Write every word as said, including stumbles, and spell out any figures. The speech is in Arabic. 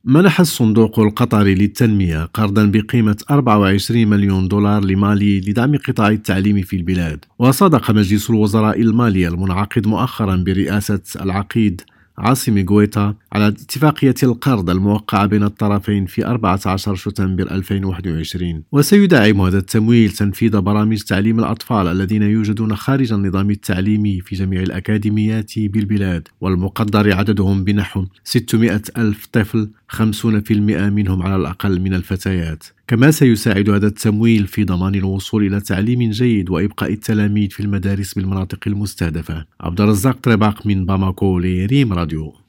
منح الصندوق القطري للتنمية قرضا بقيمة أربعة وعشرين مليون دولار لمالي لدعم قطاع التعليم في البلاد. وصادق مجلس الوزراء المالي المنعقد مؤخرا برئاسة العقيد عاصم غويتا على اتفاقية القرض الموقعة بين الطرفين في أربعة عشر شتنبر ألفين وواحد وعشرين. وسيدعم هذا التمويل تنفيذ برامج تعليم الأطفال الذين يوجدون خارج النظام التعليمي في جميع الأكاديميات بالبلاد، والمقدر عددهم بنحو ستمائة ألف طفل، خمسين بالمئة منهم على الأقل من الفتيات. كما سيساعد هذا التمويل في ضمان الوصول إلى تعليم جيد وإبقاء التلاميذ في المدارس بالمناطق المستهدفة. عبد الرزاق طرباق من باماكو لريم راديو.